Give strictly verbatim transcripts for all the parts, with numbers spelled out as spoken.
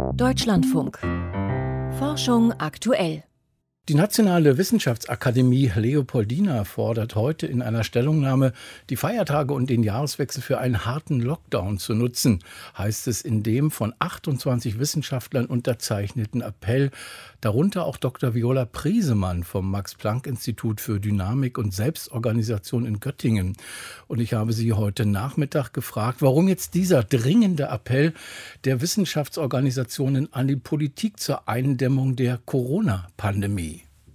Deutschlandfunk. Forschung aktuell. Die Nationale Wissenschaftsakademie Leopoldina fordert heute in einer Stellungnahme, die Feiertage und den Jahreswechsel für einen harten Lockdown zu nutzen, heißt es in dem von achtundzwanzig Wissenschaftlern unterzeichneten Appell, darunter auch Doktor Viola Priesemann vom Max-Planck-Institut für Dynamik und Selbstorganisation in Göttingen. Und ich habe sie heute Nachmittag gefragt, warum jetzt dieser dringende Appell der Wissenschaftsorganisationen an die Politik zur Eindämmung der Corona-Pandemie.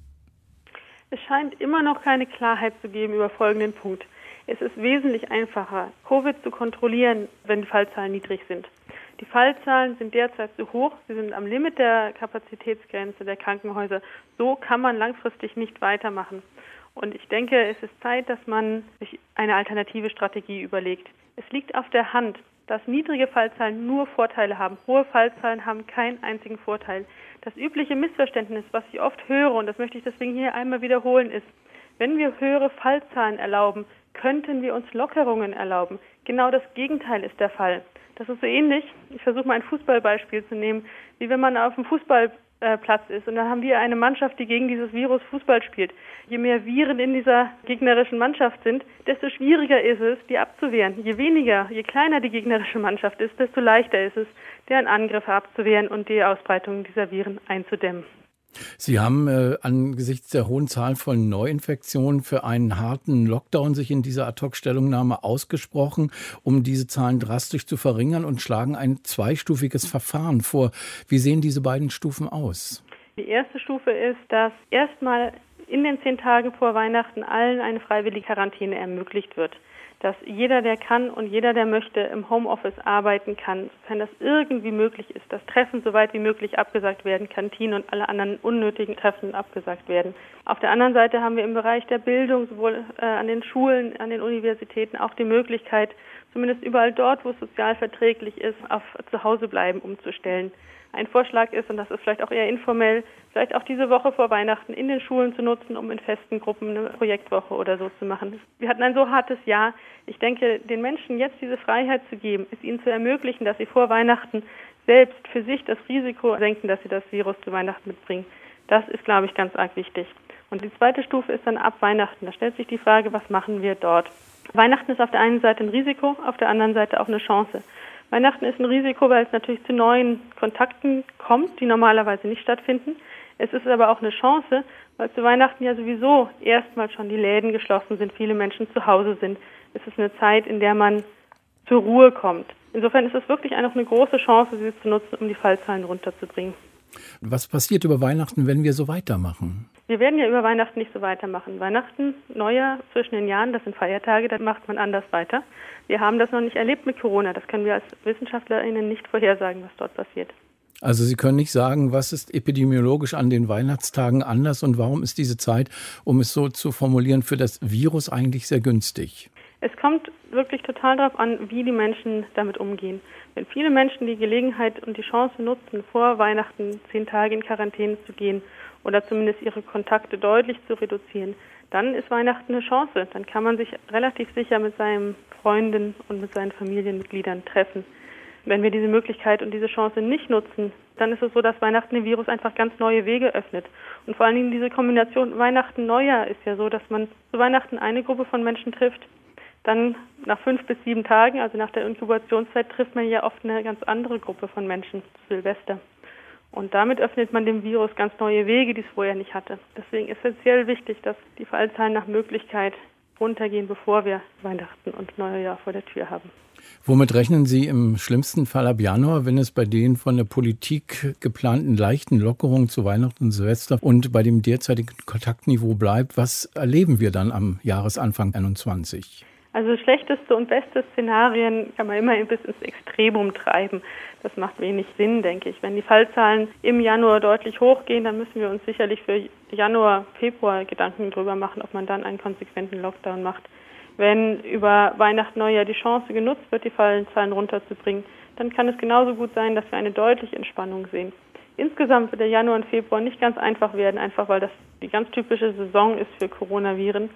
Es scheint immer noch keine Klarheit zu geben über folgenden Punkt. Es ist wesentlich einfacher, Covid zu kontrollieren, wenn die Fallzahlen niedrig sind. Die Fallzahlen sind derzeit zu hoch, sie sind am Limit der Kapazitätsgrenze der Krankenhäuser. So kann man langfristig nicht weitermachen. Und ich denke, es ist Zeit, dass man sich eine alternative Strategie überlegt. Es liegt auf der Hand, dass niedrige Fallzahlen nur Vorteile haben. Hohe Fallzahlen haben keinen einzigen Vorteil. Das übliche Missverständnis, was ich oft höre, und das möchte ich deswegen hier einmal wiederholen, ist, wenn wir höhere Fallzahlen erlauben, könnten wir uns Lockerungen erlauben. Genau das Gegenteil ist der Fall. Das ist so ähnlich, ich versuche mal ein Fußballbeispiel zu nehmen, wie wenn man auf dem Fußballplatz ist und dann haben wir eine Mannschaft, die gegen dieses Virus Fußball spielt. Je mehr Viren in dieser gegnerischen Mannschaft sind, desto schwieriger ist es, die abzuwehren. Je weniger, je kleiner die gegnerische Mannschaft ist, desto leichter ist es, deren Angriffe abzuwehren und die Ausbreitung dieser Viren einzudämmen. Sie haben äh, angesichts der hohen Zahl von Neuinfektionen für einen harten Lockdown sich in dieser Ad-hoc-Stellungnahme ausgesprochen, um diese Zahlen drastisch zu verringern und schlagen ein zweistufiges Verfahren vor. Wie sehen diese beiden Stufen aus? Die erste Stufe ist, dass erstmal in den zehn Tagen vor Weihnachten allen eine freiwillige Quarantäne ermöglicht wird. Dass jeder, der kann und jeder, der möchte, im Homeoffice arbeiten kann, sofern das irgendwie möglich ist, dass Treffen so weit wie möglich abgesagt werden, Kantinen und alle anderen unnötigen Treffen abgesagt werden. Auf der anderen Seite haben wir im Bereich der Bildung, sowohl äh, an den Schulen, an den Universitäten, auch die Möglichkeit, zumindest überall dort, wo es sozial verträglich ist, auf Zuhausebleiben umzustellen. Ein Vorschlag ist, und das ist vielleicht auch eher informell, vielleicht auch diese Woche vor Weihnachten in den Schulen zu nutzen, um in festen Gruppen eine Projektwoche oder so zu machen. Wir hatten ein so hartes Jahr. Ich denke, den Menschen jetzt diese Freiheit zu geben, es ihnen zu ermöglichen, dass sie vor Weihnachten selbst für sich das Risiko senken, dass sie das Virus zu Weihnachten mitbringen. Das ist, glaube ich, ganz arg wichtig. Und die zweite Stufe ist dann ab Weihnachten. Da stellt sich die Frage, was machen wir dort? Weihnachten ist auf der einen Seite ein Risiko, auf der anderen Seite auch eine Chance. Weihnachten ist ein Risiko, weil es natürlich zu neuen Kontakten kommt, die normalerweise nicht stattfinden. Es ist aber auch eine Chance, weil zu Weihnachten ja sowieso erstmal schon die Läden geschlossen sind, viele Menschen zu Hause sind. Es ist eine Zeit, in der man zur Ruhe kommt. Insofern ist es wirklich einfach eine große Chance, sie zu nutzen, um die Fallzahlen runterzubringen. Was passiert über Weihnachten, wenn wir so weitermachen? Wir werden ja über Weihnachten nicht so weitermachen. Weihnachten, Neujahr zwischen den Jahren, das sind Feiertage, da macht man anders weiter. Wir haben das noch nicht erlebt mit Corona. Das können wir als WissenschaftlerInnen nicht vorhersagen, was dort passiert. Also Sie können nicht sagen, was ist epidemiologisch an den Weihnachtstagen anders und warum ist diese Zeit, um es so zu formulieren, für das Virus eigentlich sehr günstig? Es kommt wirklich total darauf an, wie die Menschen damit umgehen. Wenn viele Menschen die Gelegenheit und die Chance nutzen, vor Weihnachten zehn Tage in Quarantäne zu gehen oder zumindest ihre Kontakte deutlich zu reduzieren, dann ist Weihnachten eine Chance. Dann kann man sich relativ sicher mit seinen Freunden und mit seinen Familienmitgliedern treffen. Wenn wir diese Möglichkeit und diese Chance nicht nutzen, dann ist es so, dass Weihnachten dem Virus einfach ganz neue Wege öffnet. Und vor allen Dingen diese Kombination Weihnachten-Neujahr ist ja so, dass man zu Weihnachten eine Gruppe von Menschen trifft. Dann nach fünf bis sieben Tagen, also nach der Inkubationszeit, trifft man ja oft eine ganz andere Gruppe von Menschen zu Silvester. Und damit öffnet man dem Virus ganz neue Wege, die es vorher nicht hatte. Deswegen ist essentiell wichtig, dass die Fallzahlen nach Möglichkeit runtergehen, bevor wir Weihnachten und Neujahr vor der Tür haben. Womit rechnen Sie im schlimmsten Fall ab Januar, wenn es bei den von der Politik geplanten leichten Lockerungen zu Weihnachten und Silvester und bei dem derzeitigen Kontaktniveau bleibt? Was erleben wir dann am Jahresanfang einundzwanzig? Also schlechteste und beste Szenarien kann man immer bis ins Extremum treiben. Das macht wenig Sinn, denke ich. Wenn die Fallzahlen im Januar deutlich hochgehen, dann müssen wir uns sicherlich für Januar, Februar Gedanken darüber machen, ob man dann einen konsequenten Lockdown macht. Wenn über Weihnachten, Neujahr die Chance genutzt wird, die Fallzahlen runterzubringen, dann kann es genauso gut sein, dass wir eine deutliche Entspannung sehen. Insgesamt wird der Januar und Februar nicht ganz einfach werden, einfach weil das die ganz typische Saison ist für Coronaviren.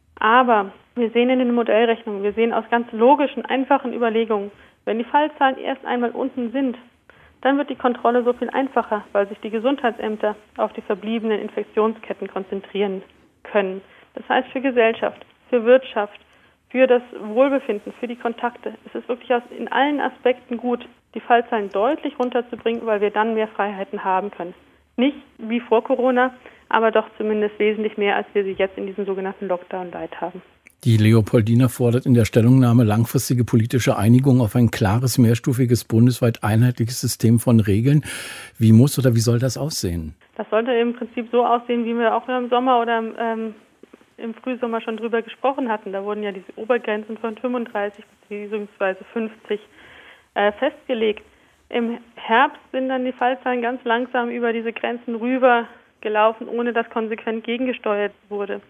Aber wir sehen in den Modellrechnungen, wir sehen aus ganz logischen, einfachen Überlegungen, wenn die Fallzahlen erst einmal unten sind, dann wird die Kontrolle so viel einfacher, weil sich die Gesundheitsämter auf die verbliebenen Infektionsketten konzentrieren können. Das heißt, für Gesellschaft, für Wirtschaft, für das Wohlbefinden, für die Kontakte ist es wirklich in allen Aspekten gut, die Fallzahlen deutlich runterzubringen, weil wir dann mehr Freiheiten haben können. Nicht wie vor Corona, aber doch zumindest wesentlich mehr, als wir sie jetzt in diesem sogenannten Lockdown-Light haben. Die Leopoldina fordert in der Stellungnahme langfristige politische Einigung auf ein klares, mehrstufiges, bundesweit einheitliches System von Regeln. Wie muss oder wie soll das aussehen? Das sollte im Prinzip so aussehen, wie wir auch im Sommer oder ähm, im Frühsommer schon drüber gesprochen hatten. Da wurden ja diese Obergrenzen von fünfunddreißig bzw. fünfzig äh, festgelegt. Im Herbst sind dann die Fallzahlen ganz langsam über diese Grenzen rüber gelaufen, ohne dass konsequent gegengesteuert wurde.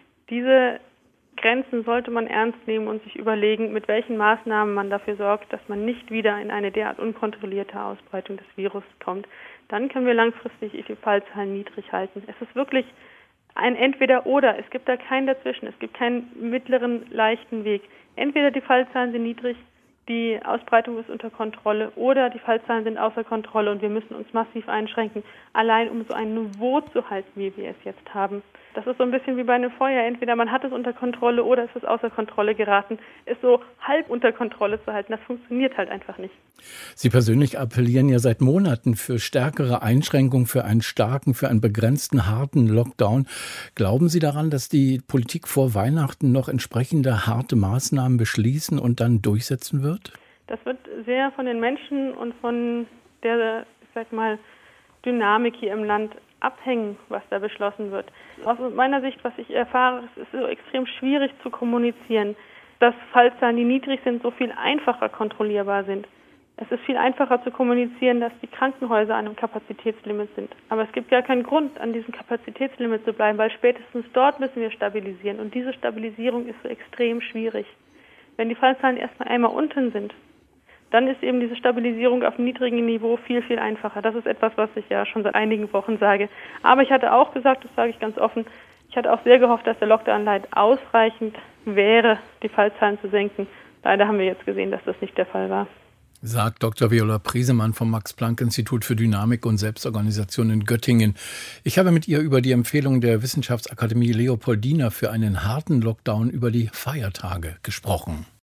Diese Grenzen sollte man ernst nehmen und sich überlegen, mit welchen Maßnahmen man dafür sorgt, dass man nicht wieder in eine derart unkontrollierte Ausbreitung des Virus kommt. Dann können wir langfristig die Fallzahlen niedrig halten. Es ist wirklich ein Entweder-Oder. Es gibt da keinen dazwischen. Es gibt keinen mittleren, leichten Weg. Entweder die Fallzahlen sind niedrig, die Ausbreitung ist unter Kontrolle, oder die Fallzahlen sind außer Kontrolle und wir müssen uns massiv einschränken, allein um so ein Niveau zu halten, wie wir es jetzt haben. Das ist so ein bisschen wie bei einem Feuer. Entweder man hat es unter Kontrolle oder es ist außer Kontrolle geraten. Es so halb unter Kontrolle zu halten, das funktioniert halt einfach nicht. Sie persönlich appellieren ja seit Monaten für stärkere Einschränkungen, für einen starken, für einen begrenzten, harten Lockdown. Glauben Sie daran, dass die Politik vor Weihnachten noch entsprechende harte Maßnahmen beschließen und dann durchsetzen wird? Das wird sehr von den Menschen und von der, ich sag mal, Dynamik hier im Land abhängen, was da beschlossen wird. Aus meiner Sicht, was ich erfahre, es ist so extrem schwierig zu kommunizieren, dass Fallzahlen, die niedrig sind, so viel einfacher kontrollierbar sind. Es ist viel einfacher zu kommunizieren, dass die Krankenhäuser an einem Kapazitätslimit sind. Aber es gibt gar keinen Grund, an diesem Kapazitätslimit zu bleiben, weil spätestens dort müssen wir stabilisieren. Und diese Stabilisierung ist so extrem schwierig. Wenn die Fallzahlen erstmal einmal unten sind, dann ist eben diese Stabilisierung auf einem niedrigen Niveau viel, viel einfacher. Das ist etwas, was ich ja schon seit einigen Wochen sage. Aber ich hatte auch gesagt, das sage ich ganz offen, ich hatte auch sehr gehofft, dass der Lockdown-Light ausreichend wäre, die Fallzahlen zu senken. Leider haben wir jetzt gesehen, dass das nicht der Fall war. Sagt Doktor Viola Priesemann vom Max-Planck-Institut für Dynamik und Selbstorganisation in Göttingen. Ich habe mit ihr über die Empfehlung der Wissenschaftsakademie Leopoldina für einen harten Lockdown über die Feiertage gesprochen.